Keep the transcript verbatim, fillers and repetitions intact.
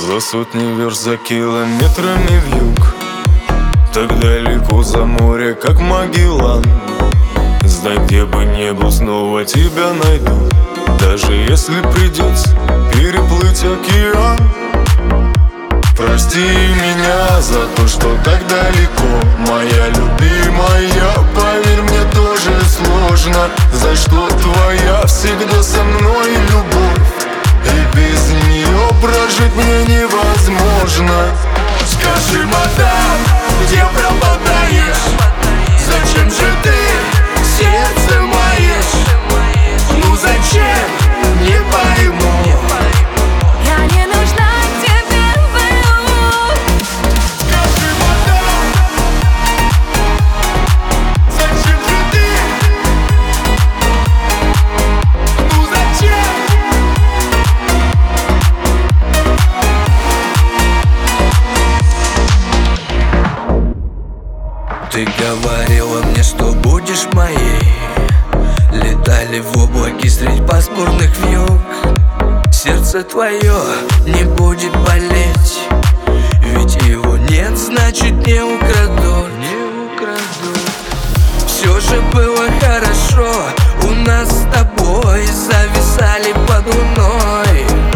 За сотни верст, за километрами вьюг, так далеко за море, как Магеллан. Знай, где бы не был, снова тебя найду, даже если придется переплыть океан. Прости меня за то, что так далеко, моя любимая. Поверь, мне тоже сложно, за что твоя всегда со мной любовь, и без нее прожить мне невозможно. Скажи, мадам, где пропадаешь? Зачем же ты сердце маешь? Ну зачем? Не пойму. Я не нужна тебе, Бэллу. Скажи, мадам, зачем же ты? Ну зачем? Ты говорила мне, что будешь моей. Летали в облаке средь пасмурных вьюг. Сердце твое не будет болеть, ведь его нет, значит не украдут. Не украдут. Все же было хорошо у нас с тобой, зависали под луной.